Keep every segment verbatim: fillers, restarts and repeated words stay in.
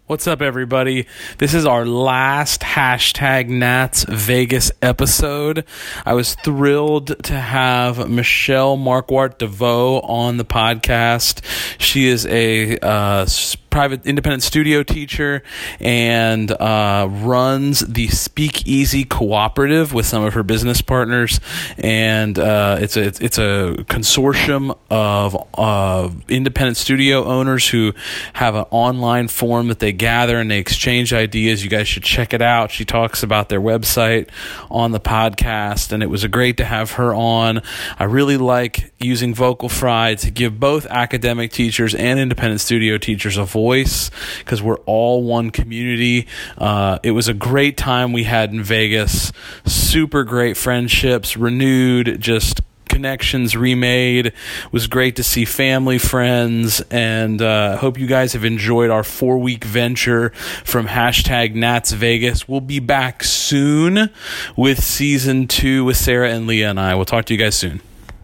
What's up, everybody? This is our last hashtag Nats Vegas episode. I was thrilled to have Michelle Marquardt DeVoe on the podcast. She is a uh, private independent studio teacher and uh, runs the Speakeasy Cooperative with some of her business partners. And uh, it's a it's a consortium of uh, independent studio owners who have an online forum that they gather and they exchange ideas. You guys should check it out. She talks about their website on the podcast, and it was a great to have her on. I really like using Vocal Fry to give both academic teachers and independent studio teachers a voice, because we're all one community. Uh, it was a great time we had in Vegas. Super great friendships renewed, just connections remade. It was great to see family, friends, and I uh, hope you guys have enjoyed our four-week venture from hashtag Nats Vegas. We'll be back soon with season two with Sarah and Leah and I. We'll talk to you guys soon.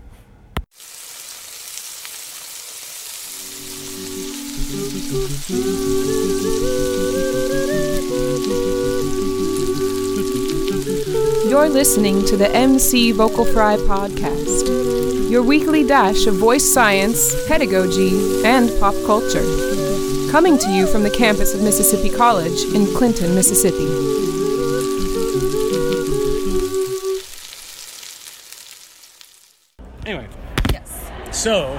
You're listening to the M C Vocal Fry podcast, your weekly dash of voice science, pedagogy, and pop culture. Coming to you from the campus of Mississippi College in Clinton, Mississippi. Anyway. Yes. So,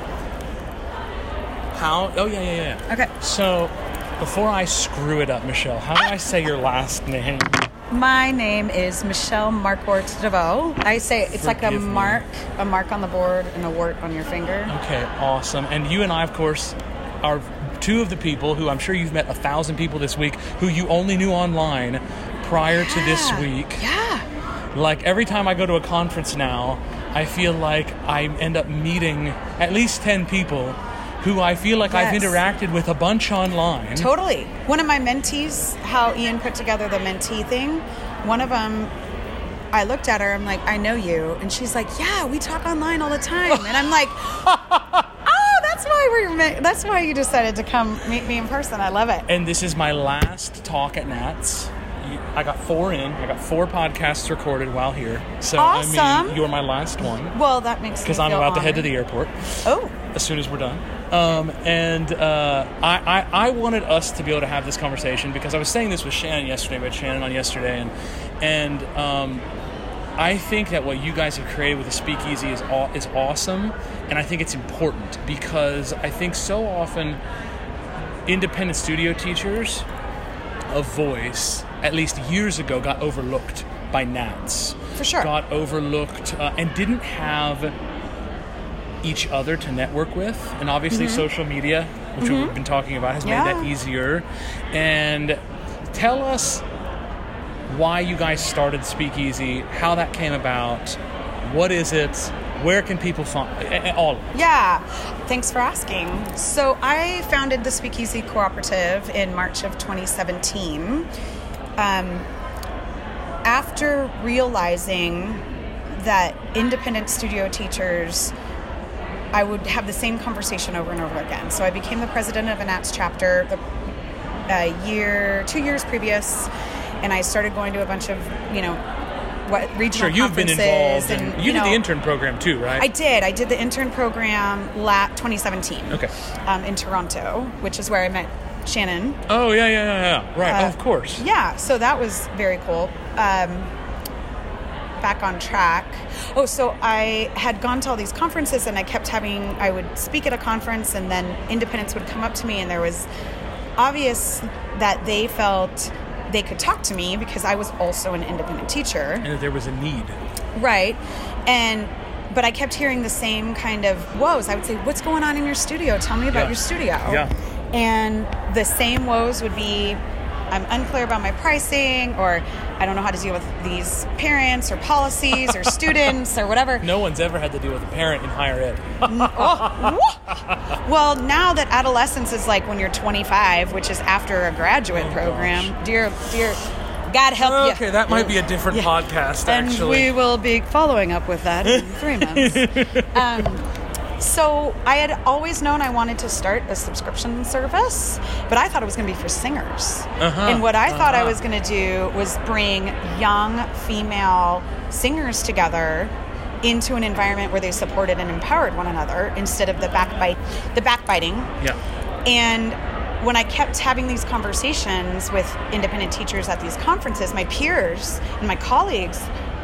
how... Oh, yeah, yeah, yeah. Okay. So, before I screw it up, Michelle, how do I say your last name? My name is Michelle Marquardt DeVoe. I say it's Forgive like a me. mark, a mark on the board and a wart on your finger. Okay, awesome. And you and I, of course, are two of the people who I'm sure you've met a thousand people this week who you only knew online prior yeah. to this week. Yeah. Like, every time I go to a conference now, I feel like I end up meeting at least ten people who I feel like yes. I've interacted with a bunch online. Totally. One of my mentees, how Ian put together the mentee thing, one of them, I looked at her, I'm like, I know you. And she's like, yeah, we talk online all the time. And I'm like, oh, that's why we're me- that's why you decided to come meet me in person. I love it. And this is my last talk at Nats. I got four in. I got four podcasts recorded while here. So, awesome. I mean, you're my last one. Well, that makes me Because feel I'm about honored. to head to the airport. Oh. As soon as we're done. Um, and uh, I, I, I wanted us to be able to have this conversation because I was saying this with Shannon yesterday, with Shannon on yesterday, and and um, I think that what you guys have created with the Speakeasy is aw- is awesome, and I think it's important because I think so often independent studio teachers of voice, at least years ago, got overlooked by Nats. For sure. Got overlooked uh, and didn't have each other to network with, and obviously mm-hmm. social media, which mm-hmm. we've been talking about, has yeah. made that easier. And tell us why you guys started Speakeasy, how that came about, what is it, where can people find all of it? Yeah, thanks for asking. So I founded the Speakeasy Cooperative in March of twenty seventeen. Um, after realizing that independent studio teachers, I would have the same conversation over and over again. So I became the president of a Nats chapter the uh, year, two years previous, and I started going to a bunch of, you know, what regional sure, you've been conferences. involved. In, and, you, you did know, the intern program too, right? I did. I did the intern program la- twenty seventeen. Okay. Um, in Toronto, which is where I met Shannon. Oh, yeah, yeah, yeah, yeah. Right, Uh, oh, of course. Yeah, so that was very cool. Um, back on track. Oh, so I had gone to all these conferences and I kept having, I would speak at a conference and then independents would come up to me and there was obvious that they felt they could talk to me because I was also an independent teacher. And that there was a need. Right. And, but I kept hearing the same kind of woes. I would say, what's going on in your studio? Tell me about yeah. your studio. Yeah. And the same woes would be, I'm unclear about my pricing, or I don't know how to deal with these parents or policies or students or whatever. No one's ever had to deal with a parent in higher ed. oh, well, now that adolescence is like when you're twenty-five, which is after a graduate oh, program, gosh. dear, dear, God help you. Okay, that might be a different yeah. podcast, and actually. And we will be following up with that in three months. um, So I had always known I wanted to start a subscription service, but I thought it was going to be for singers. Uh-huh. And what I uh-huh. thought I was going to do was bring young female singers together into an environment where they supported and empowered one another instead of the backbite, the backbiting. Yeah. And when I kept having these conversations with independent teachers at these conferences, my peers and my colleagues,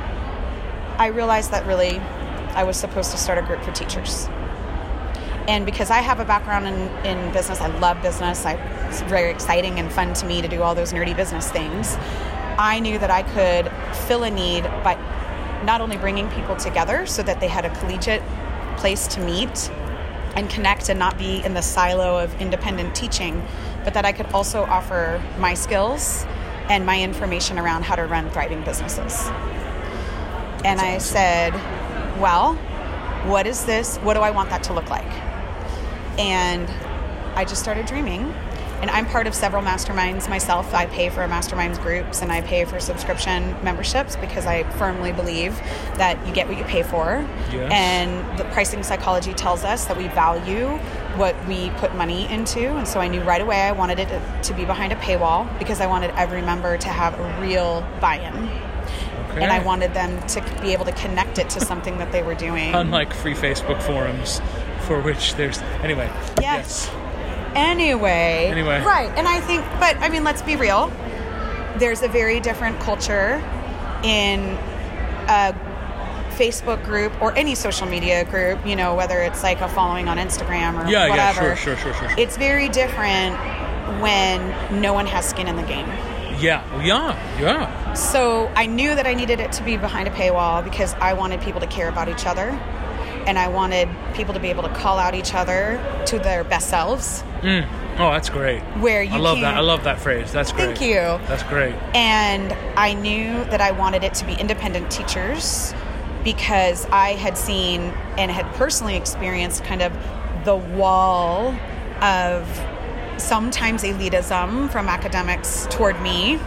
I realized that really I was supposed to start a group for teachers. And because I have a background in, in business, I love business, I, it's very exciting and fun to me to do all those nerdy business things, I knew that I could fill a need by not only bringing people together so that they had a collegiate place to meet and connect and not be in the silo of independent teaching, but that I could also offer my skills and my information around how to run thriving businesses. And I said, well, what is this? What do I want that to look like? And I just started dreaming. And I'm part of several masterminds myself. I pay for masterminds groups and I pay for subscription memberships because I firmly believe that you get what you pay for. Yes. And the pricing psychology tells us that we value what we put money into. And so I knew right away I wanted it to be behind a paywall because I wanted every member to have a real buy-in. Okay. And I wanted them to be able to connect it to something that they were doing. Unlike free Facebook forums, for which there's... Anyway. Yes. yes. Anyway. Anyway. Right. And I think, but I mean, let's be real. There's a very different culture in a Facebook group or any social media group, you know, whether it's like a following on Instagram or yeah, whatever. Yeah, sure, sure, sure, sure. It's very different when no one has skin in the game. Yeah, yeah, yeah. So I knew that I needed it to be behind a paywall because I wanted people to care about each other. And I wanted people to be able to call out each other to their best selves. Mm. Oh, that's great. Where you I love can, that. I love that phrase. That's great. Thank you. That's great. And I knew that I wanted it to be independent teachers because I had seen and had personally experienced kind of the wall of sometimes elitism from academics toward me.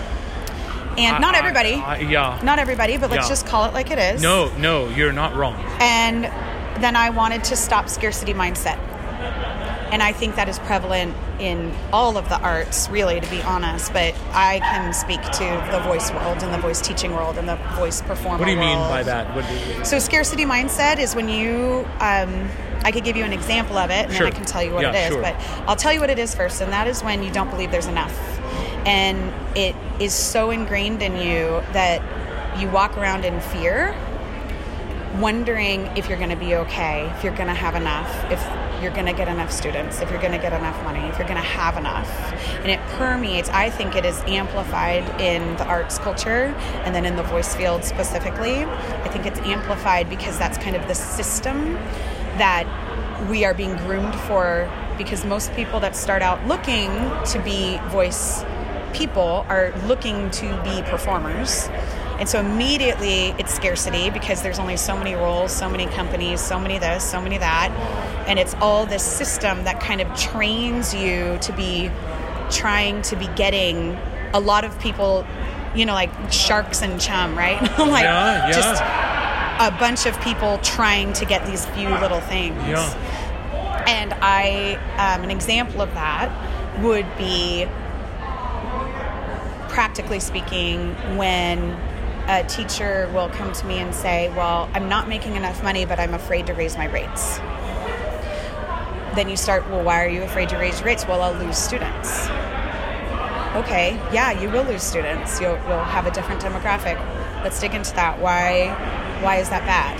And not everybody. I, I, yeah. Not everybody, but let's yeah. just call it like it is. No, no, you're not wrong. And then I wanted to stop scarcity mindset. And I think that is prevalent in all of the arts, really, to be honest. But I can speak to the voice world and the voice teaching world and the voice performer world. What do you mean by that? What do you... So scarcity mindset is when you... Um, I could give you an example of it, and sure. then I can tell you what yeah, it is. Sure. But I'll tell you what it is first, and that is when you don't believe there's enough. And it is so ingrained in you that you walk around in fear, wondering if you're going to be okay, if you're going to have enough, if you're going to get enough students, if you're going to get enough money, if you're going to have enough. And it permeates. I think it is amplified in the arts culture and then in the voice field specifically. I think it's amplified because that's kind of the system that we are being groomed for, because most people that start out looking to be voice people are looking to be performers. And so immediately it's scarcity because there's only so many roles, so many companies, so many this, so many that. And it's all this system that kind of trains you to be trying to be getting a lot of people, you know, like sharks and chum, right? like yeah, yeah. just a bunch of people trying to get these few little things. Yeah. And I, um, an example of that would be, practically speaking, when a teacher will come to me and say, well, I'm not making enough money, but I'm afraid to raise my rates. Then you start, well, why are you afraid to raise your rates? Well, I'll lose students. Okay, yeah, you will lose students. You'll, you'll have a different demographic. Let's dig into that. Why, why is that bad?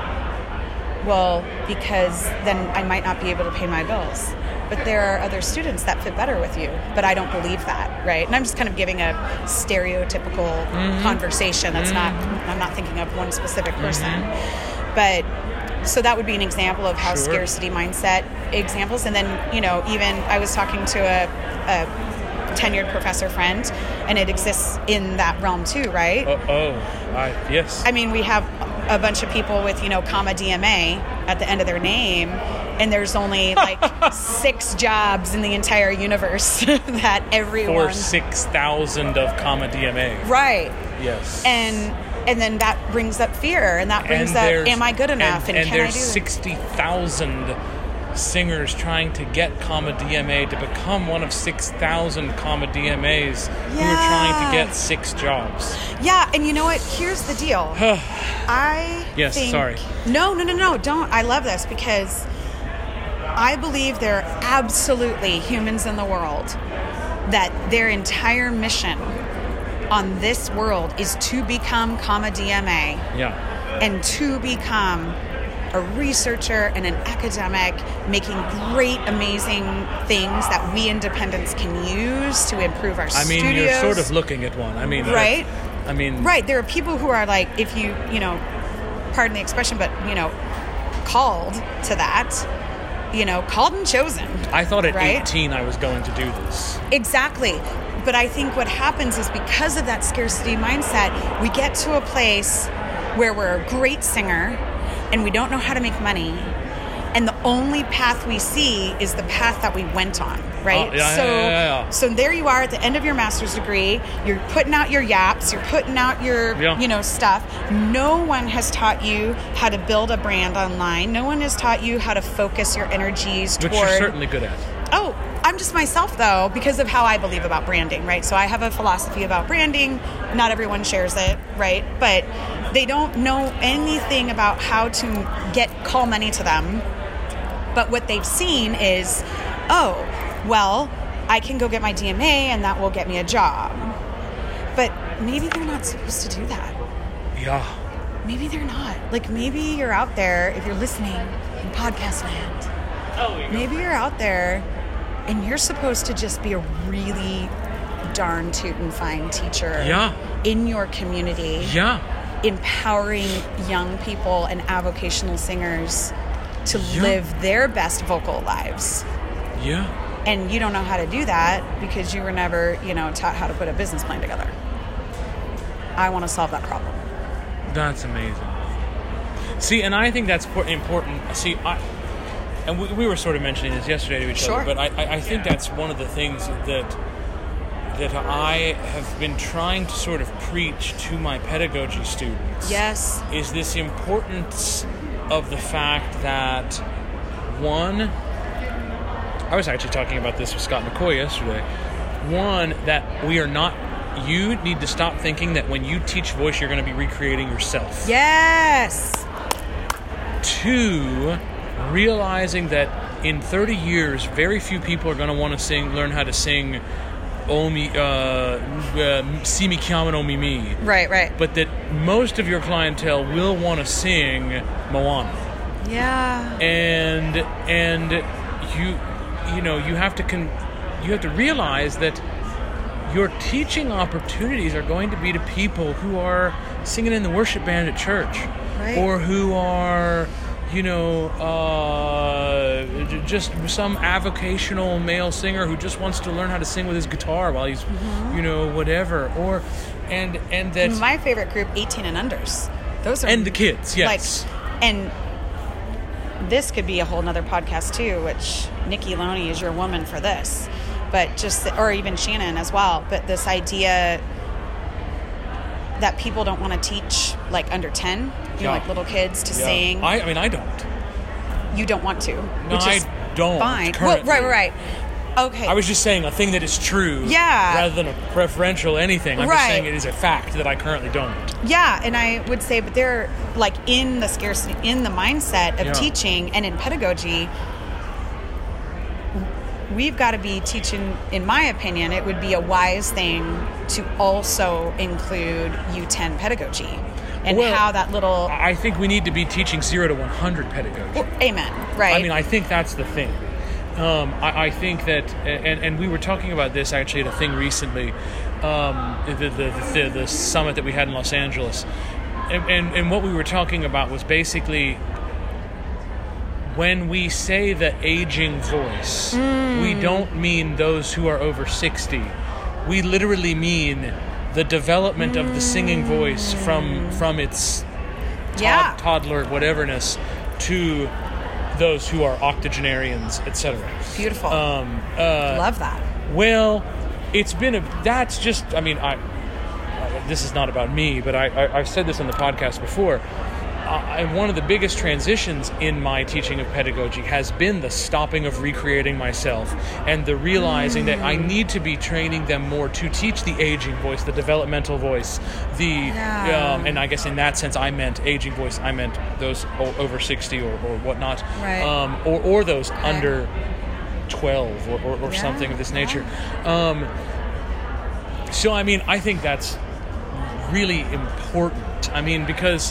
Well, because then I might not be able to pay my bills. But there are other students that fit better with you. But I don't believe that, right? And I'm just kind of giving a stereotypical mm-hmm. conversation. That's mm-hmm. not, I'm not thinking of one specific person. Mm-hmm. But, so that would be an example of how sure. scarcity mindset examples. And then, you know, even I was talking to a, a tenured professor friend, and it exists in that realm too, right? Oh, oh I, yes. I mean, we have a bunch of people with, you know, comma D M A at the end of their name, and there's only like six jobs in the entire universe that everyone... For six thousand of comma D M A. Right. Yes. And And then that brings up fear, and that brings and up, am I good enough, and, and, and can I there's do it? sixty thousand singers trying to get comma D M A to become one of six thousand comma D M As who are trying to get six jobs. Yeah, and you know what? Here's the deal. I Yes, think... sorry. No, no, no, no, don't. I love this because I believe there are absolutely humans in the world that their entire mission on this world is to become comma D M A. Yeah. And to become a researcher and an academic, making great, amazing things that we independents can use to improve our I mean, studios. you're sort of looking at one. I mean, right? I, I mean, right. There are people who are like, if you, you know, pardon the expression, but you know, called to that, you know, called and chosen. I thought at right? eighteen I was going to do this. Exactly. But I think what happens is because of that scarcity mindset, we get to a place where we're a great singer and we don't know how to make money. And the only path we see is the path that we went on, right? Oh, yeah, so, yeah, yeah, yeah. so there you are at the end of your master's degree. You're putting out your yaps. You're putting out your, Yeah. you know, stuff. No one has taught you how to build a brand online. No one has taught you how to focus your energies Which toward... you're certainly good at. Oh, I'm just myself, though, because of how I believe about branding, right? So I have a philosophy about branding. Not everyone shares it, right? But they don't know anything about how to get call money to them. But what they've seen is, oh, well, I can go get my D M A and that will get me a job. But maybe they're not supposed to do that. Yeah. Maybe they're not. Like, maybe you're out there, if you're listening in podcast land, Oh, maybe you're out there and you're supposed to just be a really darn tootin' fine teacher Yeah. in your community, Yeah. empowering young people and avocational singers to Yeah. live their best vocal lives. Yeah. And you don't know how to do that because you were never, you know, taught how to put a business plan together. I want to solve that problem. That's amazing. See, and I think that's por- important. See, I, and we, we were sort of mentioning this yesterday to each Sure. other, but I, I, I think that's one of the things that that I have been trying to sort of preach to my pedagogy students. Yes. Is this importance of the fact that, one, I was actually talking about this with Scott McCoy yesterday. One, that we are not, you need to stop thinking that when you teach voice, you're going to be recreating yourself. Yes. Two, realizing that in thirty years, very few people are going to want to sing, learn how to sing Omi, uh, uh, Si mi chiamano Mimi. Right, right. But that most of your clientele will want to sing Moana. Yeah. And and you you know you have to con- you have to realize that your teaching opportunities are going to be to people who are singing in the worship band at church, Right. or who are, you know, uh, j- just some avocational male singer who just wants to learn how to sing with his guitar while he's, Mm-hmm. you know, whatever, or and and that My favorite group, eighteen and unders. Those are and the kids, yes. Like, and this could be a whole nother podcast too, which Nikki Loney is your woman for this. But just, or even Shannon as well. But this idea that people don't want to teach like under ten, you Yeah. know, like little kids to Yeah. sing. I, I mean, I don't. You don't want to. No, which is I don't. Fine. Well, currently. right, right, right. Okay. I was just saying a thing that is true, Yeah. rather than a preferential anything. I'm just Right. saying it is a fact that I currently don't. Yeah, and I would say, but they're like in the scarcity, in the mindset of Yeah. teaching and in pedagogy, we've got to be teaching, in my opinion, it would be a wise thing to also include U ten pedagogy and Well, how that little, I think we need to be teaching zero to one hundred pedagogy. amen, right? I mean, I think that's the thing. Um, I, I think that, and, and we were talking about this actually at a thing recently, um, the, the, the, the, the summit that we had in Los Angeles. And, and, and what we were talking about was basically when we say the aging voice, Mm. we don't mean those who are over sixty. We literally mean the development of the singing voice from, from its tod- Yeah. toddler whateverness to those who are octogenarians, et cetera. Beautiful. Um, uh, Love that. well, it's been a. That's just. I mean, I. uh, this is not about me, but I, I, I've said this on the podcast before. I, one of the biggest transitions in my teaching of pedagogy has been the stopping of recreating myself and the realizing mm. that I need to be training them more to teach the aging voice, the developmental voice, the yeah. um, and I guess in that sense I meant aging voice, I meant those o- over sixty or, or whatnot, right. um, or, or those okay. under twelve or, or, or yeah. something of this nature. Yeah. Um, so, I mean, I think that's really important. I mean, because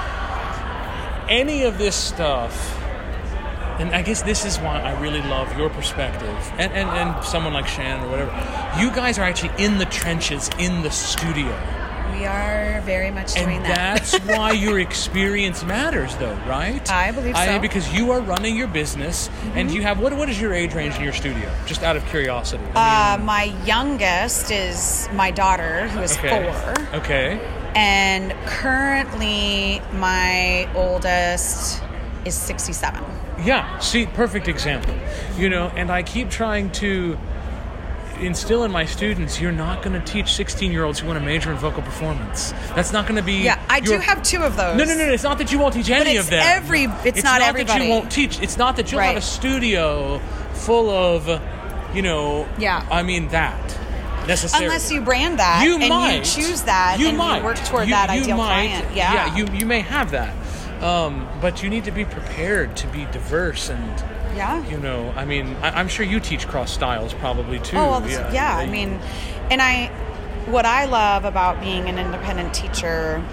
any of this stuff, and I guess this is why I really love your perspective, and, and, and someone like Shannon or whatever, you guys are actually in the trenches, in the studio. We are very much doing and that. And that's why your experience matters, though, right? I believe so. I, because you are running your business, mm-hmm. and you have, what What is your age range in your studio? Just out of curiosity. I mean, uh, my youngest is my daughter, who is okay. four. Okay. And currently, my oldest is sixty-seven. Yeah, see, perfect example. You know, and I keep trying to instill in my students, you're not going to teach sixteen-year-olds who want to major in vocal performance. That's not going to be... Yeah, I your... do have two of those. No, no, no, no. It's not that you won't teach any of them. Every, it's, it's not, not everybody. that you won't teach. It's not that you'll right. have a studio full of, you know... Yeah. I mean, that. Necessarily. Unless you brand that you and might. you choose that you and might. you work toward you, that you ideal might. client. Yeah. Yeah, you, you may have that. Um, but you need to be prepared to be diverse and... Yeah. You know, I mean, I, I'm sure you teach cross styles probably too. Oh, well, yeah. yeah. I mean, and I, what I love about being an independent teacher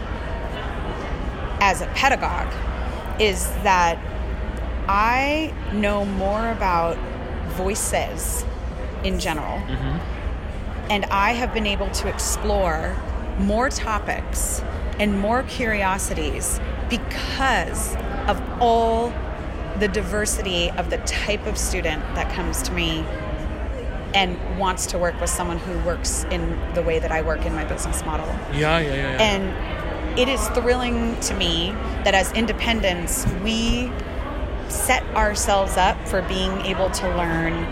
as a pedagogue is that I know more about voices in general. Mm-hmm. And I have been able to explore more topics and more curiosities because of all the diversity of the type of student that comes to me and wants to work with someone who works in the way that I work in my business model. Yeah, yeah, yeah. yeah. And it is thrilling to me that as independents, we set ourselves up for being able to learn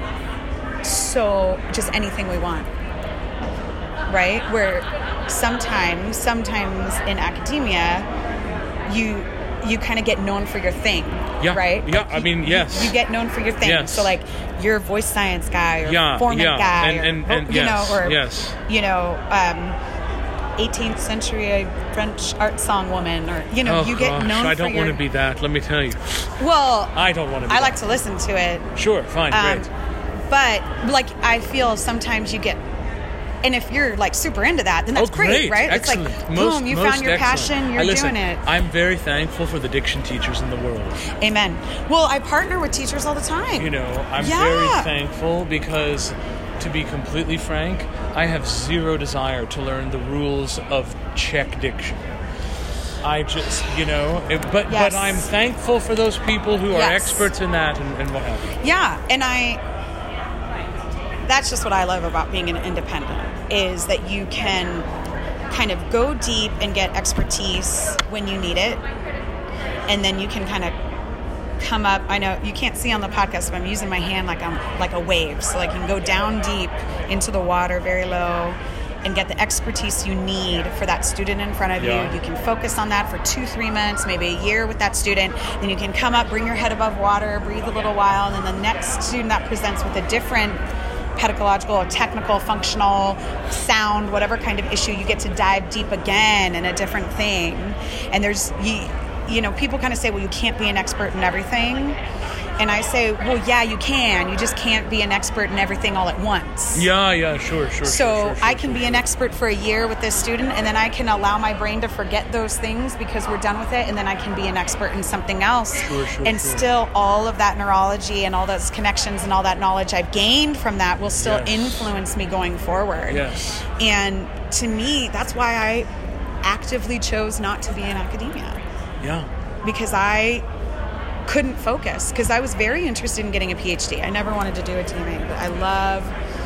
so just anything we want, right? Where sometimes, sometimes in academia, you you kind of get known for your thing, yeah, right? Yeah, like I mean, you, yes. You, you get known for your thing. Yes. So like you're a voice science guy or yeah, format yeah. guy and, or, and, and, you yes, know, or, yes. you know, um, eighteenth century French art song woman, or, you know, oh, you get gosh, known I for don't your... want to be that, let me tell you. Well, I don't want to be I that. like to listen to it. Sure, fine, um, great. But, like, I feel sometimes you get... And if you're, like, super into that, then that's oh, great, great, right? Excellent. It's like, most, boom, you most found your excellent. passion, you're I, listen, doing it. I'm very thankful for the diction teachers in the world. Amen. Well, I partner with teachers all the time. You know, I'm yeah. very thankful because, to be completely frank, I have zero desire to learn the rules of Czech diction. I just, you know, it, but yes. but I'm thankful for those people who are yes. experts in that and, and what have you. Yeah, and I... That's just what I love about being an independent, is that you can kind of go deep and get expertise when you need it, and then you can kind of come up. I know you can't see on the podcast, but I'm using my hand like I'm like a wave, so like you can go down deep into the water, very low, and get the expertise you need for that student in front of yeah. you. You can focus on that for two, three months, maybe a year with that student. Then you can come up, bring your head above water, breathe a little while, and then the next student that presents with a different pedagogical or technical, functional, sound, whatever kind of issue, you get to dive deep again in a different thing. And there's, you, you know, people kind of say, well, you can't be an expert in everything. And I say, well, yeah, you can. You just can't be an expert in everything all at once. Yeah, yeah, sure, sure. So sure, sure, I can sure, be sure. an expert for a year with this student, and then I can allow my brain to forget those things because we're done with it, and then I can be an expert in something else. Sure, sure, and sure. still all of that neurology and all those connections and all that knowledge I've gained from that will still yes. influence me going forward. Yes. And to me, that's why I actively chose not to be in academia. Yeah. Because I couldn't focus, because I was very interested in getting a P H D. I never wanted to do a T M A, but I love,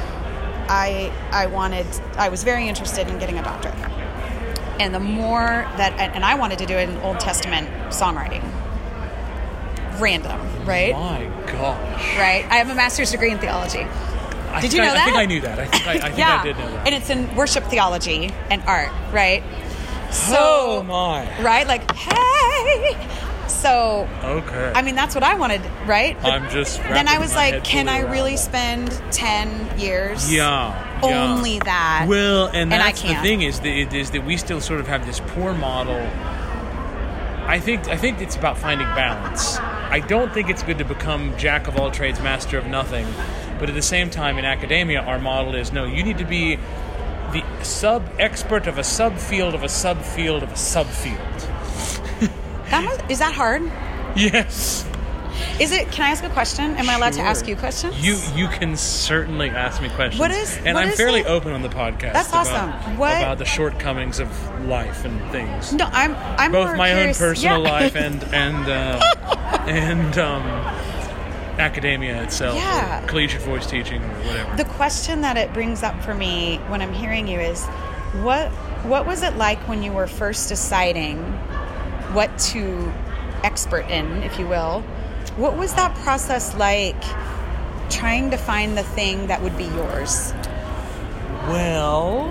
I I wanted, I was very interested in getting a doctorate. And the more that, and I wanted to do it in Old Testament songwriting. Random, right? My gosh. Right? I have a master's degree in theology. I Did you know I, that? I think I knew that. I think I, I, think yeah. I did know that. And it's in worship theology and art, right? So, oh my! Right, like hey. So, okay. I mean, that's what I wanted, right? But I'm just. then I was my like, head can fully I around really that. spend ten years? Yeah. yeah. Only that. Well, and and I that's the can't. thing is that it is that we still sort of have this poor model. I think I think it's about finding balance. I don't think it's good to become jack of all trades, master of nothing. But at the same time, in academia, our model is no, you need to be the sub-expert of a subfield of a subfield of a subfield. That must, is that hard? Yes. Is it? Can I ask a question? Am I allowed to Sure. ask you questions? You you can certainly ask me questions. What is- And what I'm is fairly it? open on the podcast. That's about, awesome. What- about the shortcomings of life and things. No, I'm. I'm Both more my curious. own personal Yeah. life and and uh, and um, academia itself, Yeah. or collegiate voice teaching, or whatever. The question that it brings up for me when I'm hearing you is, what what was it like when you were first deciding what to expert in, if you will? What was that process like, trying to find the thing that would be yours? Well,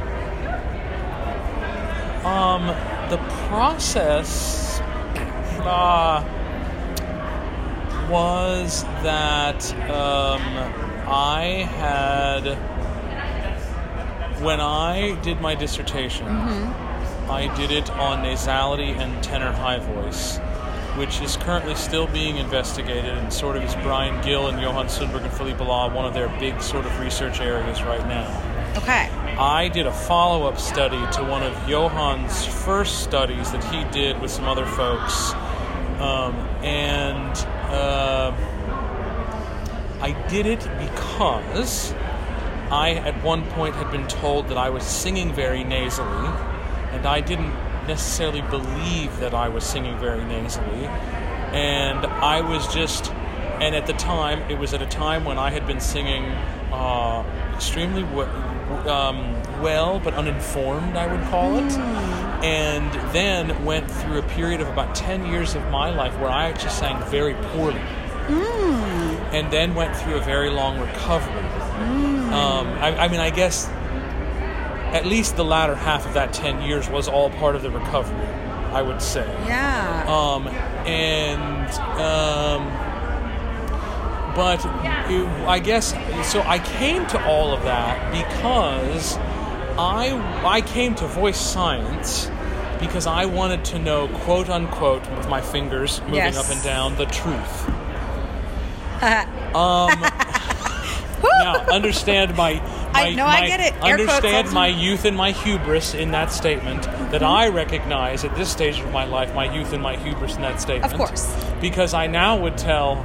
um, the process uh, was that um, I had, when I did my dissertation, Mm-hmm. I did it on nasality and tenor high voice, which is currently still being investigated, and sort of is Brian Gill and Johan Sundberg and Philippe Law, one of their big sort of research areas right now. Okay. I did a follow-up study to one of Johan's first studies that he did with some other folks, um, and uh, I did it because I at one point had been told that I was singing very nasally, and I didn't necessarily believe that I was singing very nasally, and I was just, and at the time, it was at a time when I had been singing uh, extremely w- um, well, but uninformed, I would call it, and then went through a period of about ten years of my life where I actually sang very poorly, and then went through a very long recovery. Um, I, I mean, I guess at least the latter half of that ten years was all part of the recovery, I would say. Yeah. Um, and, um, but it, I guess, so I came to all of that because I, I came to voice science because I wanted to know, quote unquote, with my fingers moving Yes. up and down, the truth. um, now, understand my... my I- no, I my- get it. Air quotes Understand also. my youth and my hubris in that statement, that I recognize at this stage of my life my youth and my hubris in that statement. Of course. Because I now would tell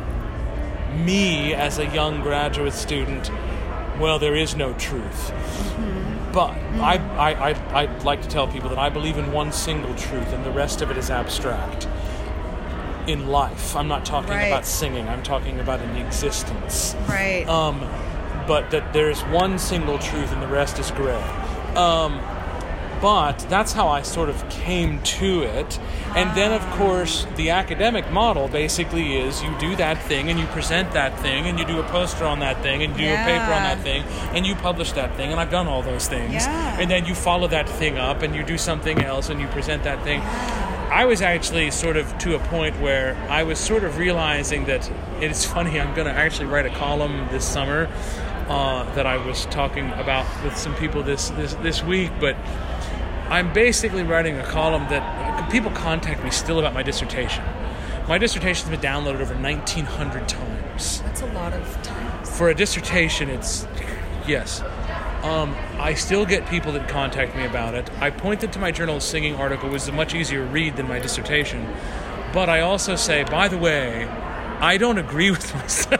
me as a young graduate student, well, there is no truth. But I, I, I, I'd like to tell people that I believe in one single truth, and the rest of it is abstract. In life. I'm not talking Right. about singing. I'm talking about in existence. Right. Um, but that there's one single truth and the rest is gray. Um, but that's how I sort of came to it. And then, of course, the academic model basically is you do that thing and you present that thing and you do a poster on that thing and you do Yeah. a paper on that thing and you publish that thing, and I've done all those things. Yeah. And then you follow that thing up and you do something else and you present that thing. I was actually sort of to a point where I was sort of realizing that it's funny, I'm going to actually write a column this summer uh, that I was talking about with some people this, this, this week, but I'm basically writing a column that people contact me still about my dissertation. My dissertation's been downloaded over nineteen hundred times. That's a lot of times. For a dissertation, it's, yes. Um, I still get people that contact me about it. I pointed to my Journal of Singing article, which was a much easier read than my dissertation. But I also say, by the way, I don't agree with myself.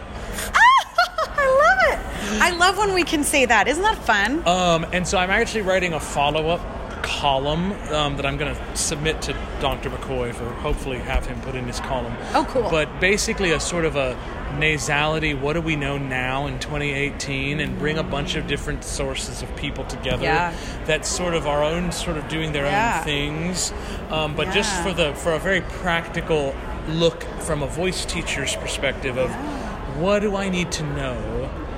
I love it. I love when we can say that. Isn't that fun? Um, and so I'm actually writing a follow-up column um, that I'm going to submit to Doctor McCoy for hopefully have him put in his column. Oh, cool. But basically a sort of a nasality, what do we know now in twenty eighteen, and bring a bunch of different sources of people together Yeah. that sort of are own sort of doing their Yeah. own things, um, but just Yeah. for the for a very practical look from a voice teacher's perspective of what do I need to know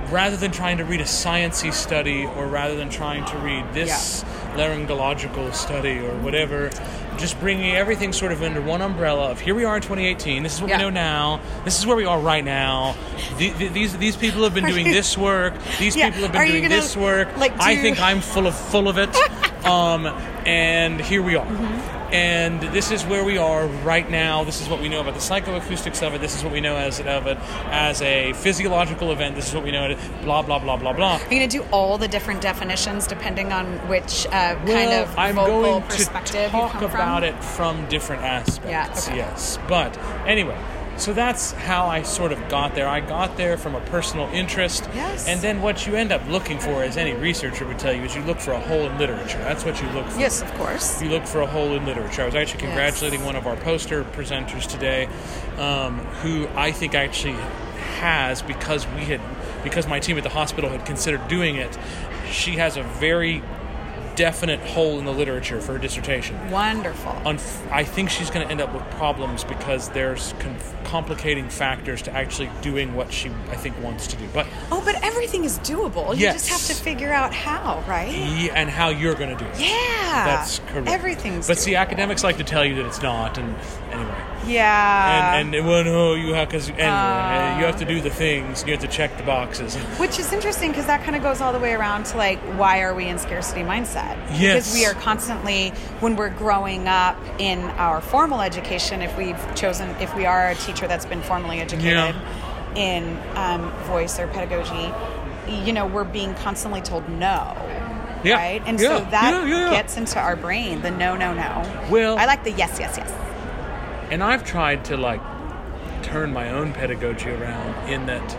rather than trying to read a sciencey study, or rather than trying to read this yeah. laryngological study or whatever, just bringing everything sort of under one umbrella of here we are in twenty eighteen. This is what yeah. we know now. This is where we are right now. The, the, these these people have been are doing you, this work. These yeah. people have been are doing gonna, this work. Like, I you... think I'm full of full of it. um, and here we are. Mm-hmm. And this is where we are right now. This is what we know about the psychoacoustics of it. This is what we know as of it as a physiological event. This is what we know. Blah blah blah blah blah. Are you going to do all the different definitions depending on which uh, well, kind of I'm vocal going perspective to talk you come about from? it from different aspects. Yeah, okay. Yes, but anyway. So that's how I sort of got there. I got there from a personal interest. Yes. And then what you end up looking for, as any researcher would tell you, is you look for a hole in literature. That's what you look for. Yes, of course. You look for a hole in literature. I was actually congratulating yes. one of our poster presenters today, um, who I think actually has, because we had, because my team at the hospital had considered doing it, she has a very definite hole in the literature for her dissertation. Wonderful. Unf- I think she's going to end up with problems because there's con- complicating factors to actually doing what she, I think, wants to do. But oh, but everything is doable. You yes. just have to figure out how, right? Yeah, and how you're going to do it. Yeah. That's correct. Everything's But doable. see, academics like to tell you that it's not, and anyway. Yeah. And, and well, no, you have, because anyway, Uh. you have to do the things, you have to check the boxes. Which is interesting because that kind of goes all the way around to, like, why are we in scarcity mindset? Yes. Because we are constantly, when we're growing up in our formal education, if we've chosen, if we are a teacher that's been formally educated yeah. in um, voice or pedagogy, you know, we're being constantly told no. Yeah. Right? And yeah. so that yeah, yeah, yeah. gets into our brain, the no, no, no. Well, I like the yes, yes, yes. And I've tried to, like, turn my own pedagogy around in that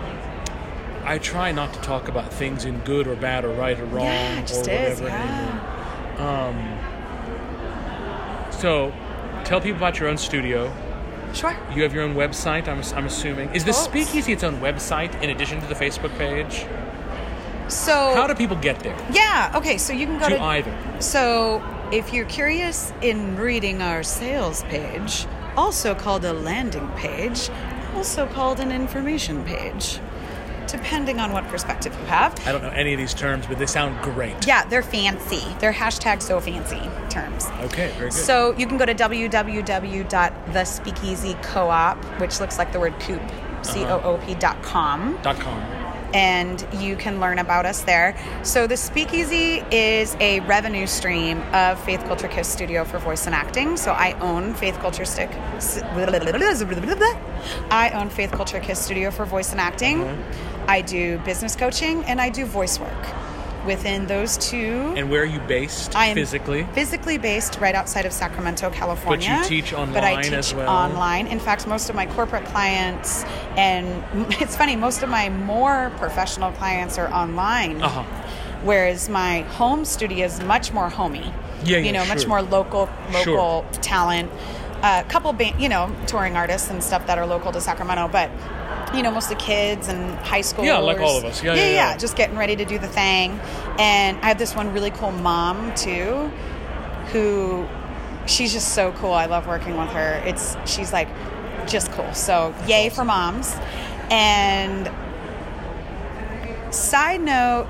I try not to talk about things in good or bad or right or wrong yeah, it just or whatever is, yeah. anymore. Um, so, tell people about your own studio. Sure. You have your own website, I'm, I'm assuming. Is the Oh. Speakeasy its own website in addition to the Facebook page? So How do people get there? Yeah, okay, so you can go to, to either. So if you're curious in reading our sales page, also called a landing page, also called an information page, depending on what perspective you have. I don't know any of these terms, but they sound great. Yeah, they're fancy. They're hashtag so fancy terms. Okay, very good. So you can go to w w w dot the speakeasy coop, which looks like the word coop, C O O P dot com. Dot com. And you can learn about us there. So the Speakeasy is a revenue stream of Faith Culture Kiss Studio for Voice and Acting. So I own Faith Culture Stick. I own Faith Culture Kiss Studio for Voice and Acting. Mm-hmm. I do business coaching and I do voice work. Within those two, and where are you based I am physically? Physically based right outside of Sacramento, California. But you teach online but I teach as well? Online. In fact, most of my corporate clients, and it's funny, most of my more professional clients are online. Uh-huh. Whereas my home studio is much more homey. Yeah, yeah, You know, sure. much more local, local Sure. talent. A uh, couple, ba- you know, touring artists and stuff that are local to Sacramento, but you know, mostly kids and high schoolers. Yeah, like all of us. Yeah, yeah, yeah, yeah. yeah. Just getting ready to do the thing. And I have this one really cool mom too, who she's just so cool. I love working with her. It's she's like just cool. So yay for moms. And side note,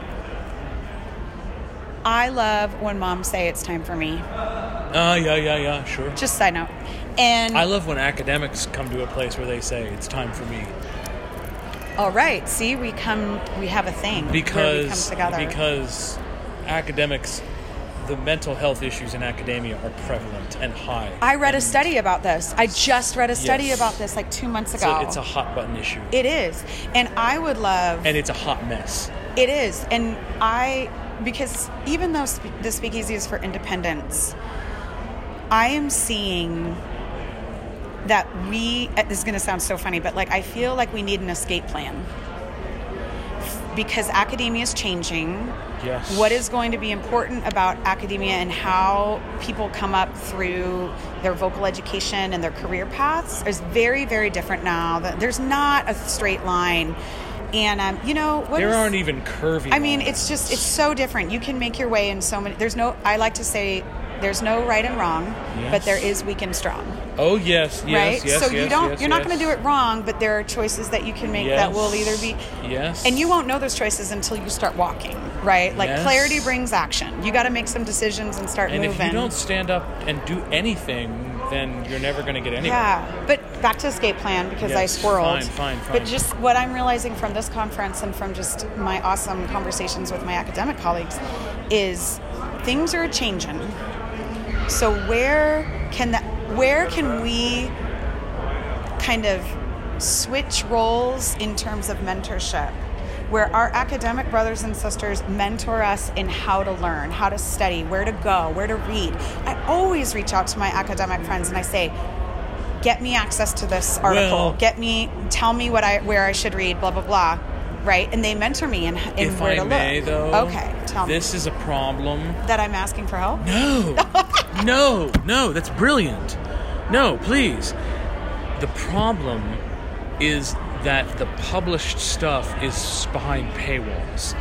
I love when moms say it's time for me. Uh, yeah, yeah, yeah, sure. Just side note. And I love when academics come to a place where they say it's time for me. all right, see, we come, we have a thing where we come Because together. because academics, the mental health issues in academia are prevalent and high. I read a And study about this. I just read a study Yes. about this like two months It's ago. a, it's a hot button issue. It is, and I would love. And it's a hot mess. It is, and I because even though spe- the Speakeasy is for independence, I am seeing that we. This is going to sound so funny, but like I feel like we need an escape plan because academia is changing. Yes. What is going to be important about academia and how people come up through their vocal education and their career paths is very, very different now. There's not a straight line. And, um, you know, what There is- aren't even curvy I mean, lines. it's just, it's so different. You can make your way in so many, there's no, I like to say there's no right and wrong, Yes. but there is weak and strong. Oh yes, yes, right? yes. so yes, you don't yes, you're not yes. going to do it wrong, but there are choices that you can make Yes. that will either be Yes. and you won't know those choices until you start walking, right? Like Yes. clarity brings action. You got to make some decisions and start And moving. if you don't stand up and do anything, then you're never going to get anywhere. Yeah, but back to escape plan because I Yes, swirled. fine, fine, fine. But just what I'm realizing from this conference and from just my awesome conversations with my academic colleagues is things are changing. So where can that? Where can we kind of switch roles in terms of mentorship? Where our academic brothers and sisters mentor us in how to learn, how to study, where to go, where to read. I always reach out to my academic friends and I say, get me access to this article. Well- get me, tell me what I, where I should read, blah, blah, blah. Right? And they mentor me in, in If where I to may, look. though, Okay, tell me. this is a problem. That I'm asking for help? No, no, no, that's brilliant. No, please. The problem is that the published stuff is behind paywalls.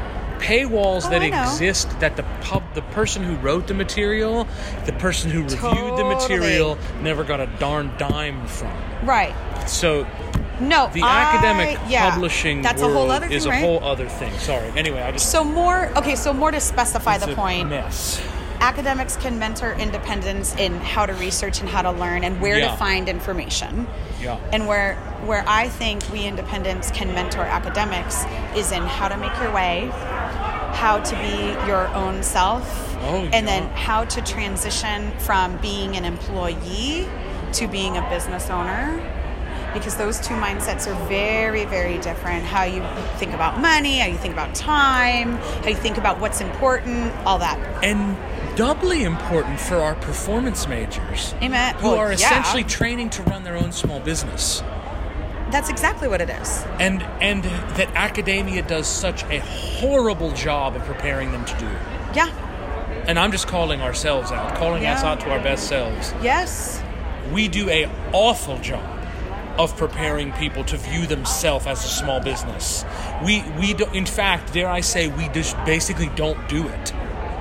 Paywalls Oh, that I know. exist that the pub, the person who wrote the material, the person who reviewed the Totally. material never got a darn dime from. Right. So No, the I- academic yeah, publishing that's a world whole other thing, is a right? whole other thing. Sorry. Anyway, I just So more, okay, so more to specify it's the a point. mess. Academics can mentor independents in how to research and how to learn and where Yeah. to find information. Yeah. And where where I think we independents can mentor academics is in how to make your way, how to be your own self, Oh, and then yeah. how to transition from being an employee to being a business owner. Because those two mindsets are very, very different. How you think about money, how you think about time, how you think about what's important, all that. And doubly important for our performance majors Amen. who Well, are yeah. essentially training to run their own small business. That's exactly what it is. And and that academia does such a horrible job of preparing them to do. Yeah. And I'm just calling ourselves out, calling us Yeah. out to our best selves. Yes. We do a awful job of preparing people to view themselves as a small business. We we do, in fact, dare I say, we just basically don't do it.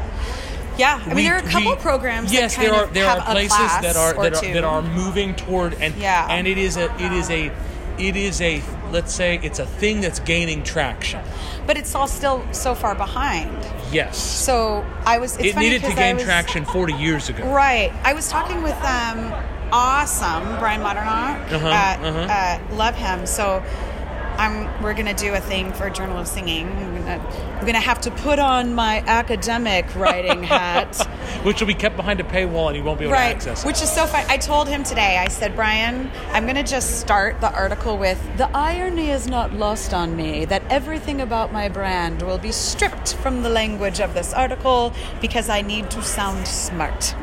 Yeah. I mean, We- there are a couple we- programs. Yes, that kind there are of there have are a places class that are or that are, two. that are moving toward and Yeah. and it is a it is a it is a let's say it's a thing that's gaining traction. But it's all still so far behind. Yes, So I was. It's it funny needed to 'cause I gain was- traction forty years ago. Right. I was talking with um, awesome Brian Modernock. Uh-huh, uh, uh-huh. Uh, love him. So I'm. We're gonna do a thing for Journal of Singing. I'm gonna. I'm gonna have to put on my academic writing hat. Which will be kept behind a paywall and you won't be able Right. to access it. Which is so fun. I told him today. I said, Brian, I'm gonna just start the article with the irony is not lost on me that everything about my brand will be stripped from the language of this article because I need to sound smart.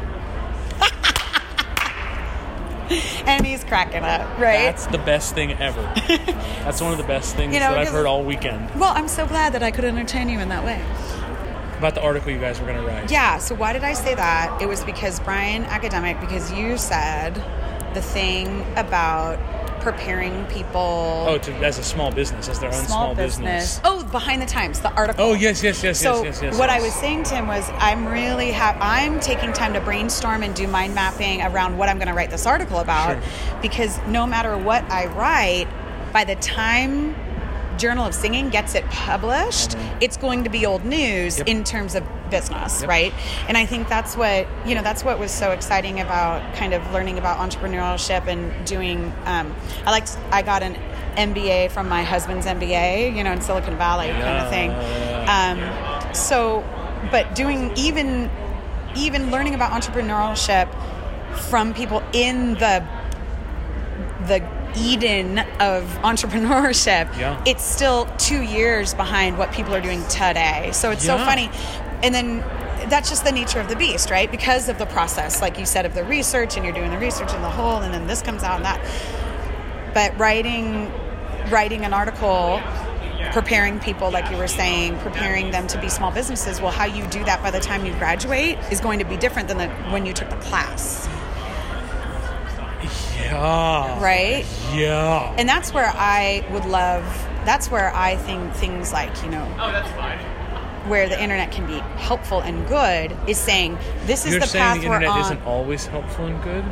And he's cracking up, right? That's the best thing ever. That's one of the best things You know, that I've because- heard all weekend Well, I'm so glad that I could entertain you in that way. about the article you guys were going to write. Yeah, so why did I say that? It was because Brian Academic, because you said the thing about preparing people. Oh, to, as a small business, as their own small, business. Oh, Behind the Times, the article. Oh, yes, yes, yes, So yes, yes, yes. what yes. I was saying to him was, I'm really ha- I'm taking time to brainstorm and do mind mapping around what I'm going to write this article about, Sure. because no matter what I write, by the time Journal of Singing gets it published, Mhm. it's going to be old news Yep. in terms of business, Yep. right? And I think that's what you know. That's what was so exciting about kind of learning about entrepreneurship and doing. Um, I liked. I got an M B A from my husband's M B A, you know, in Silicon Valley kind of thing. Um, so, but doing even even learning about entrepreneurship from people in the the Eden of entrepreneurship, Yeah. it's still two years behind what people are doing today. So it's so Yeah. funny. And then that's just the nature of the beast, right? Because of the process, like you said, of the research, and you're doing the research in the whole, and then this comes out and that. But writing, writing an article, preparing people, like you were saying, preparing them to be small businesses, well, how you do that by the time you graduate is going to be different than the, when you took the class, Yeah. right? Yeah. And that's where I would love, that's where I think things like, you know, where the internet can be helpful and good is saying this is You're the saying path the we're internet on. isn't always helpful and good?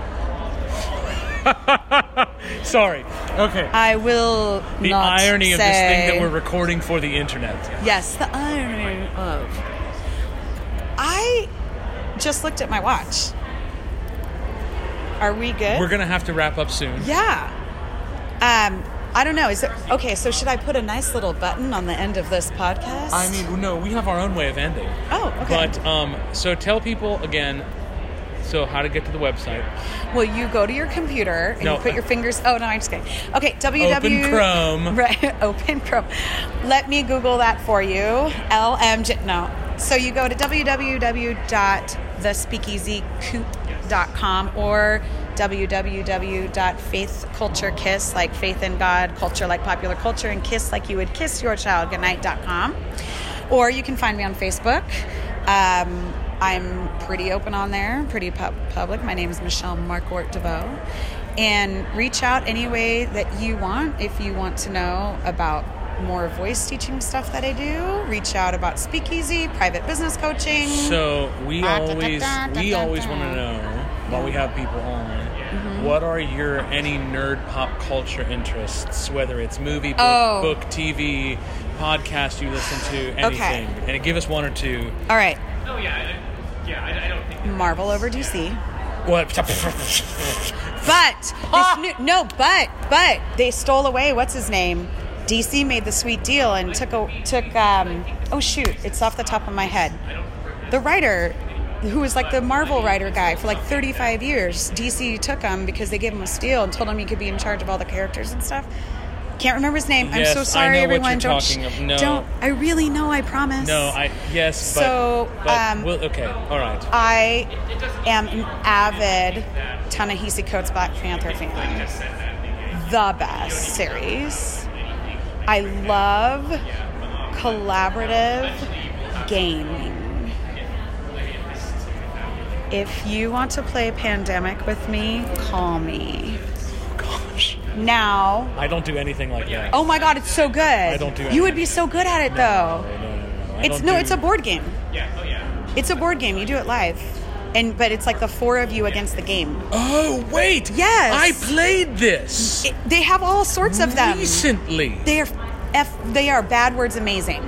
Sorry. Okay. I will The not irony of this say- thing that we're recording for the internet. Yes, the irony of. I just looked at my watch. Are we good? We're going to have to wrap up soon. Yeah. Um, I don't know. Is it okay? So should I put a nice little button on the end of this podcast? I mean, no, we have our own way of ending. Oh, okay. But, um, so tell people again, so how to get to the website. well, you go to your computer and No, you put your fingers. Oh no, I'm just kidding. Okay, w w. Open Chrome. Right, open Chrome. Let me Google that for you. L M J. No. So you go to w w w dot the speakeasy coop dot com or w w w dot faith culture kiss, like faith in God, culture like popular culture, and kiss like you would kiss your child goodnight dot com. Or you can find me on Facebook. Um, I'm pretty open on there, pretty pub- public. My name is Michelle Marquardt DeVoe. And reach out any way that you want. If you want to know about more voice teaching stuff that I do, reach out about Speakeasy, private business coaching. So we Da, da, da, always da, da, we da, always da. want to know while we have people on, Mm-hmm. what are your any nerd pop culture interests? Whether it's movie, book, Oh. book, T V, podcast you listen to, anything, and give us one or two. All right. Oh yeah, I, yeah. I, I don't think. Marvel over D C. What? But this new, no, but but they stole away what's his name? D C made the sweet deal and took a took um oh shoot, it's off the top of my head. The writer who was like the Marvel writer guy for like thirty-five years. D C took him because they gave him a steal and told him he could be in charge of all the characters and stuff. Can't remember his name. Yes, I'm so I sorry, know what everyone. you're don't talking of. No. don't. I really know. I promise. No, I yes, but, So, but um, we'll, okay, all right. I am an avid Ta-Nehisi Coates Black Panther fan. The best series. I love collaborative gaming. If you want to play Pandemic with me, call me. Gosh, Now, I don't do anything like that. oh my God, it's so good. I don't do You would anything. be so good at it, though. No, no, no, no. I It's don't no, do- it's a board game. Yeah. Oh yeah. It's a board game. You do it live, and but it's like the four of you against the game. Oh wait, Yes. I played this It, they have all sorts of them. recently. They are f. They are bad words amazing.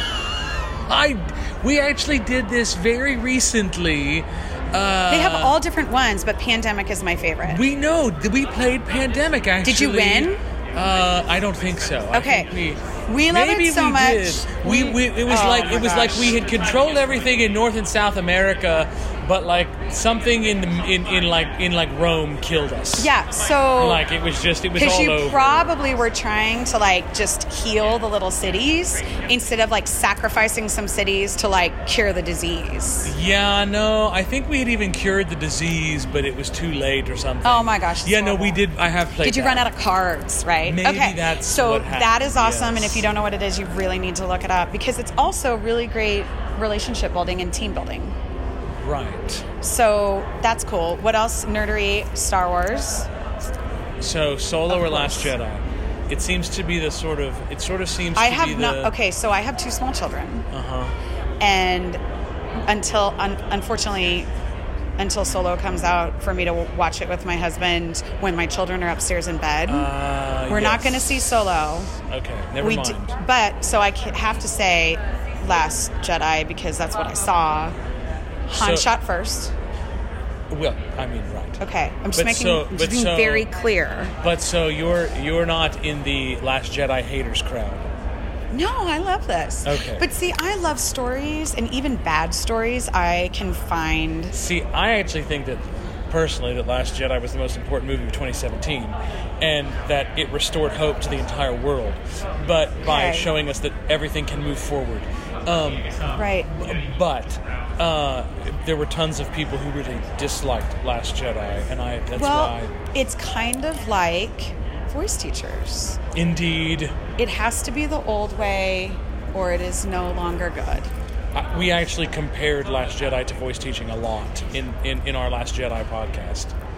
I we actually did this very recently. Uh, They have all different ones, but Pandemic is my favorite. We know that we played Pandemic. Actually, Did you win? Uh, I don't think so. I Okay. think we We love maybe it so we much. Did. We, we it was Oh like my it was like gosh. we had controlled everything in North and South America, but like something in the, in in like in like Rome killed us. Yeah. So Like it was just it was because all you over. probably were trying to like just heal the little cities instead of like sacrificing some cities to like cure the disease. Yeah, no, I think we had even cured the disease, but it was too late or something. Oh my gosh, it's Yeah, no, we horrible. did. I have played. Did you that. run out of cards, right? Maybe okay. that's so what happened, that is awesome, and yes. if you don't know what it is, you really need to look it up because it's also really great relationship building and team building. Right. So that's cool. What else? Nerdery, Star Wars. So Solo Of or Last course. Jedi? It seems to be the sort of. It sort of seems I to have be not. the. Okay, so I have two small children, Uh huh. and until un, unfortunately. Until Solo comes out for me to w- watch it with my husband when my children are upstairs in bed. Uh, We're not yes. going to see Solo. Okay, never we mind. d- but so I ca- have to say Last Jedi because that's what I saw. Han So- shot first. Well, I mean, right. Okay, I'm just But making so- just but being so- very clear. But so you're you're not in the Last Jedi haters crowd. No, I love this. Okay. But see, I love stories, and even bad stories I can find. See, I actually think that personally that Last Jedi was the most important movie of twenty seventeen, and that it restored hope to the entire world, but by Okay. showing us that everything can move forward. Um, Right. but uh, there were tons of people who really disliked Last Jedi, and I that's Well, why. it's kind of like voice teachers. Indeed, It has to be the old way, or it is no longer good. I, we actually compared Last Jedi to voice teaching a lot in, in, in our Last Jedi podcast.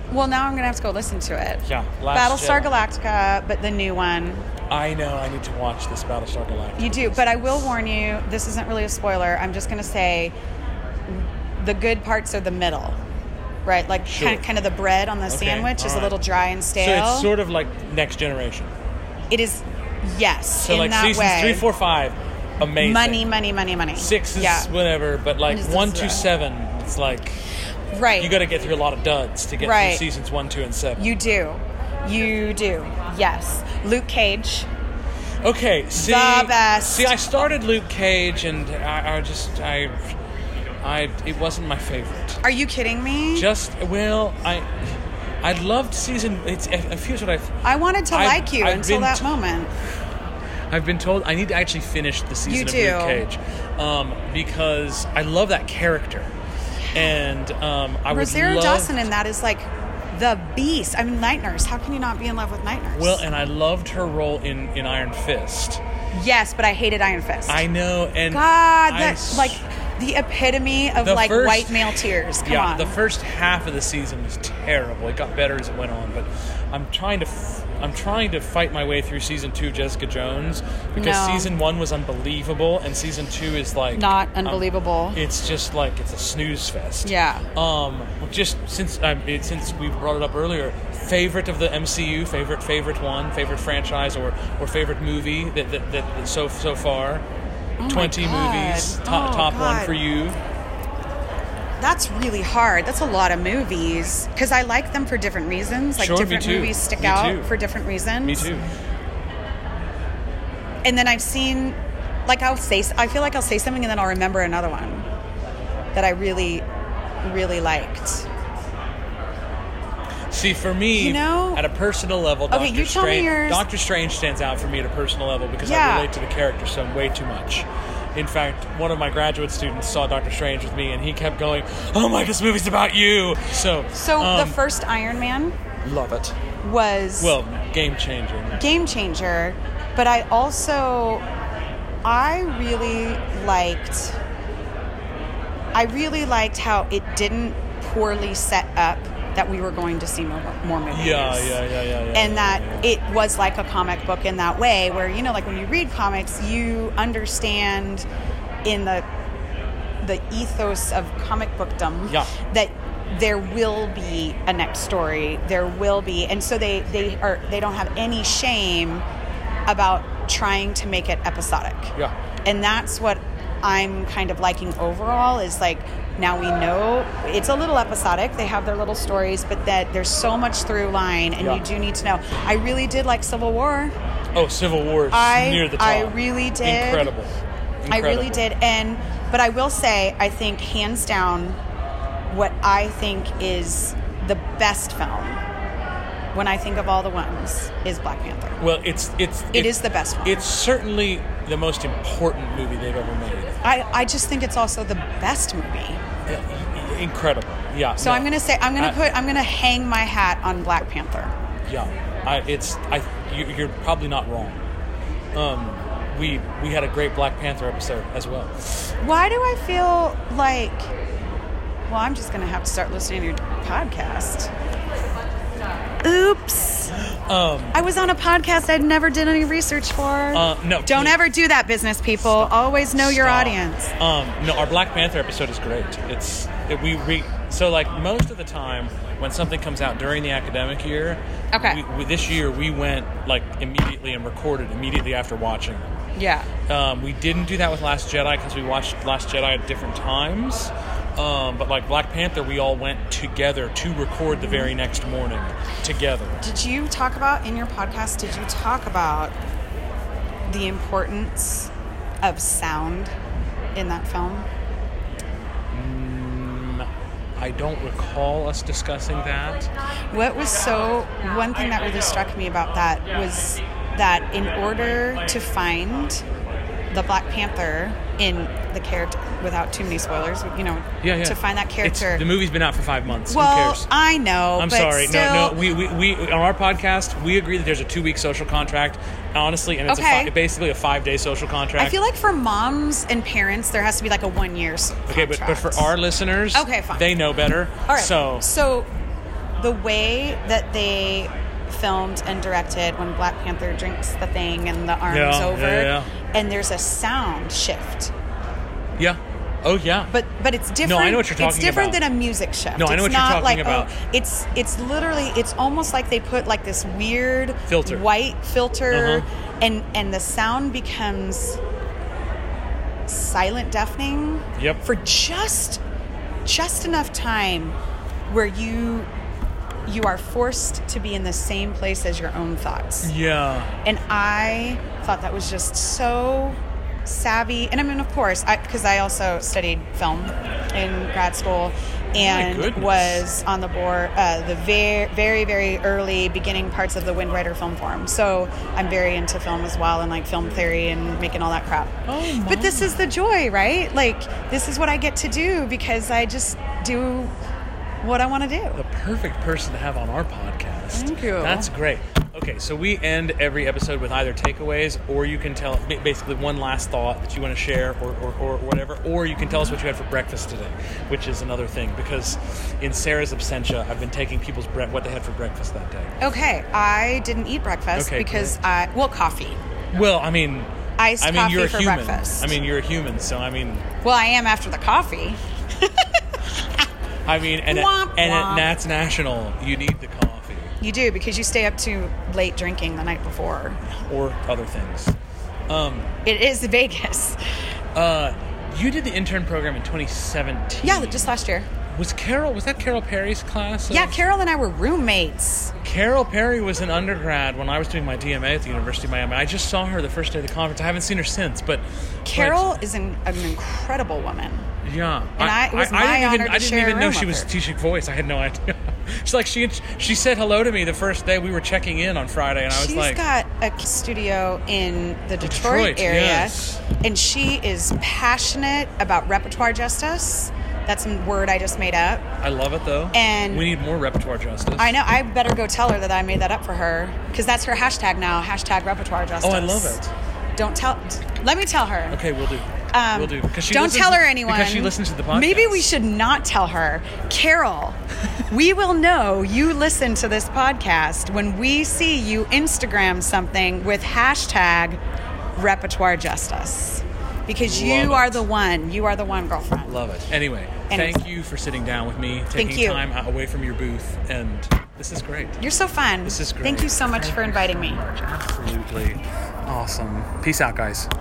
Well, now I'm gonna have to go listen to it. Yeah, Last Battlestar Jedi. Galactica, but the new one. I know. I need to watch this Battlestar Galactica. You do, but I will warn you. This isn't really a spoiler. I'm just gonna say the good parts are the middle, right? Like Sure. kind, kind of the bread on the Okay, sandwich is all a little right. dry and So stale. it's sort of like Next Generation. It is, yes, So in like that seasons way. three, four, five, amazing. Money, money, money, money. Six is yeah. whatever, but like This is one, the- two, seven, it's like Right. you got to get through a lot of duds to get Right. through seasons one, two, and seven. You do. You do. Yes. Luke Cage. Okay, see, The best. see, I started Luke Cage, and I, I just, I, I, it wasn't my favorite. Are you kidding me? Just well, I, I loved season. It's. Here's what I. I wanted to I've- like you I've until been that t- moment. I've been told I need to actually finish the season You of do. Luke Cage, um, because I love that character, and um, I Rosario would love. Dawson in that is like the beast. I mean, Night Nurse. How can you not be in love with Night Nurse? Well, and I loved her role in, in Iron Fist. yes, but I hated Iron Fist. I know, and God, I that s- like the epitome of The like first- white male tears. Come yeah, on. the first half of the season was terrible. It got better as it went on, but I'm trying to f- I'm trying to fight my way through season two, Jessica Jones, because No. season one was unbelievable, and season two is like Not um, unbelievable. it's just like it's a snooze fest. Yeah. Um, just since um, it, since we brought it up earlier, favorite of the M C U, favorite favorite one, favorite franchise, or or favorite movie that that, that, that so so far. Oh my Twenty God. movies, top Oh, top one God. for you. That's really hard. That's a lot of movies because I like them for different reasons. Like Sure, me different too. movies stick Me out too. for different reasons. Me too. And then I've seen, like I'll say, I feel like I'll say something and then I'll remember another one that I really, really liked. See, for me, You know- at a personal level, Okay, Doctor you tell me Strange, yours. Doctor Strange stands out for me at a personal level because Yeah. I relate to the character so way too much. In fact, one of my graduate students saw Doctor Strange with me, and he kept going, "Oh my, this movie's about you." So, So um, the first Iron Man love it. was Well, game changing. game changer, but I also, I really liked, I really liked how it didn't poorly set up that we were going to see more, more movies. Yeah, yeah, yeah, yeah, yeah. And yeah, that yeah. it was like a comic book in that way, where, you know, like when you read comics, you understand in the the ethos of comic bookdom Yeah. that there will be a next story. There will be, and so they they are they don't have any shame about trying to make it episodic. Yeah. And that's what I'm kind of liking overall is like, now we know it's a little episodic. They have their little stories, but that there's so much through line, and Yeah. you do need to know. I really did like Civil War. Oh, Civil War is I near the top. I really did. Incredible. I really Incredible. did, and but I will say, I think hands down, what I think is the best film when I think of all the ones is Black Panther. Well, it's it's It is the best one. It's certainly the most important movie they've ever made. I, I just think it's also the best movie. Incredible. Yeah. So no. I'm gonna say I'm gonna I- put I'm gonna hang my hat on Black Panther. Yeah, I, it's I. You, you're probably not wrong. Um, we we had a great Black Panther episode as well. Why do I feel like? Well, I'm just gonna have to start listening to your podcast. Oops. Um, I was on a podcast I'd never did any research for. uh, no, Don't please, ever do that, business people. Always know your stop. audience. Um, no, our Black Panther episode is great. It's it, we re, so like most of the time when something comes out during the academic year. Okay. We, we, this year we went like immediately and recorded immediately after watching. Yeah. Um, we didn't do that with Last Jedi because we watched Last Jedi at different times. Um, but like Black Panther, we all went together to record the very next morning together. Did you talk about in your podcast? Did you talk about the importance of sound in that film? Mm, I don't recall us discussing that. What was so one thing that really struck me about that was that in order to find the Black Panther in the character, without too many spoilers, you know, Yeah, yeah. to find that character. It's, the movie's been out for five months. well, Who cares? I know. I'm but sorry. Still, no, no. We, we, we on our podcast we agree that there's a two week social contract. Honestly, and it's Okay. a fi- basically a five day social contract. I feel like for moms and parents, there has to be like a one year. okay, but, but for our listeners, Okay, fine. they know better. All right. So so the way that they filmed and directed when Black Panther drinks the thing and the arm's Yeah, over, yeah, yeah. and there's a sound shift. Yeah. Oh, yeah. But but it's different. No, I know what you're talking It's different about. than a music shift. No, I know it's what you're not talking like, about. Oh, it's it's literally it's almost like they put like this weird Filter. white filter, Uh-huh. and and the sound becomes silent deafening. Yep. For just just enough time where you you are forced to be in the same place as your own thoughts. Yeah. And I thought that was just so savvy. And I mean, of course, because I, I also studied film in grad school and goodness. was on the board, uh, the very, very, very early beginning parts of the Wind Rider Film Forum. So I'm very into film as well, and like film theory and making all that crap. Oh, my. But this is the joy, right? Like, this is what I get to do because I just do what I want to do. The perfect person to have on our podcast. Thank you. That's great. Okay, so we end every episode with either takeaways, or you can tell ba- basically one last thought that you want to share, or, or, or whatever, or you can tell us what you had for breakfast today, which is another thing, because in Sarah's absentia, I've been taking people's bre- what they had for breakfast that day. Okay, I didn't eat breakfast Okay, because great. I, well, coffee. Well, I mean, Iced I mean, coffee you're a for human. breakfast. I mean, you're a human, so I mean, Well, I am after the coffee. I mean, and Womp at, and at womp. Nats National, you need the coffee You do, because you stay up too late drinking the night before. or other things. Um, It is Vegas. uh, you did the intern program in twenty seventeen. Yeah, just last year. Was Carol, was that Carol Perry's class? Yeah, Carol and I were roommates. Carol Perry was an undergrad when I was doing my D M A at the University of Miami. I just saw her the first day of the conference. I haven't seen her since, but... Carol but, is an, an incredible woman. yeah. And I- it was my didn't honor even, to I didn't share a even know room she with was her. teaching voice. I had no idea. She's like, she she said hello to me the first day we were checking in on Friday, and I was She's like... got a studio in the Detroit, Detroit, area, yes. and she is passionate about repertoire justice. That's a word I just made up. I love it, though. And- we need more repertoire justice. I know. I better go tell her that I made that up for her, because that's her hashtag now. Hashtag repertoire justice. Oh, I love it. Don't tell. Let me tell her. Okay, we'll do. Um, we'll do. Because she don't listens tell her to- anyone. Because she listens to the podcast. Maybe we should not tell her. Carol, we will know you listen to this podcast when we see you Instagram something with hashtag repertoire justice. Because you Love are it. the one. You are the one, girlfriend. Love it. Anyway, And- thank you for sitting down with me, taking you. time out away from your booth, and this is great. You're so fun. This is great. Thank you so much for inviting me. Absolutely awesome. Peace out, guys.